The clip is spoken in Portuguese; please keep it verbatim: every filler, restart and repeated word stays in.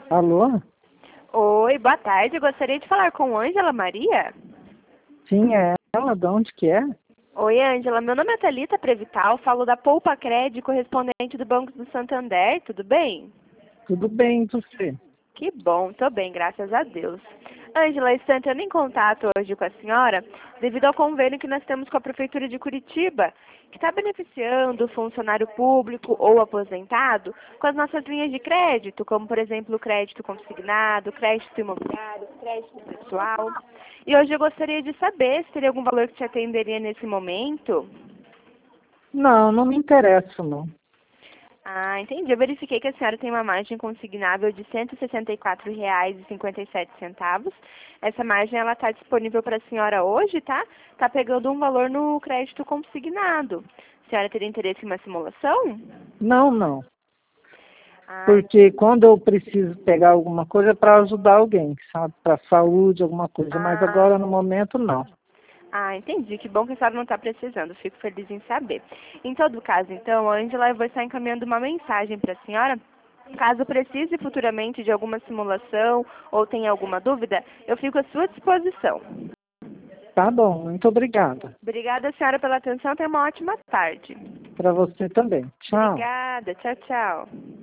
Alô? Oi, boa tarde. Eu gostaria de falar com Ângela Maria. Sim, é ela. De onde que é? Oi, Ângela. Meu nome é Thalita Prevital. Falo da Poupa Cred, correspondente do Banco do Santander. Tudo bem? Tudo bem, e você? Que bom. Tô bem, graças a Deus. Ângela, estou entrando em contato hoje com a senhora devido ao convênio que nós temos com a Prefeitura de Curitiba, que está beneficiando o funcionário público ou aposentado com as nossas linhas de crédito, como, por exemplo, o crédito consignado, crédito imobiliário, crédito pessoal. E hoje eu gostaria de saber se teria algum valor que te atenderia nesse momento. Não, não me interessa, não. Ah, entendi. Eu verifiquei que a senhora tem uma margem consignável de cento e sessenta e quatro reais e cinquenta e sete centavos. Essa margem ela está disponível para a senhora hoje, tá? Está pegando um valor no crédito consignado. A senhora teria interesse em uma simulação? Não, não. Ah, Porque quando eu preciso pegar alguma coisa é para ajudar alguém, sabe? Para saúde, alguma coisa. Mas ah, agora, no momento, não. ah, entendi. Que bom que a senhora não está precisando. Fico feliz em saber. Em todo caso, então, a Ângela, eu vou estar encaminhando uma mensagem para a senhora. Caso precise futuramente de alguma simulação ou tenha alguma dúvida, eu fico à sua disposição. Tá bom, muito obrigada. Obrigada, senhora, pela atenção. Tenha uma ótima tarde. Para você também. Tchau. Obrigada. Tchau, tchau.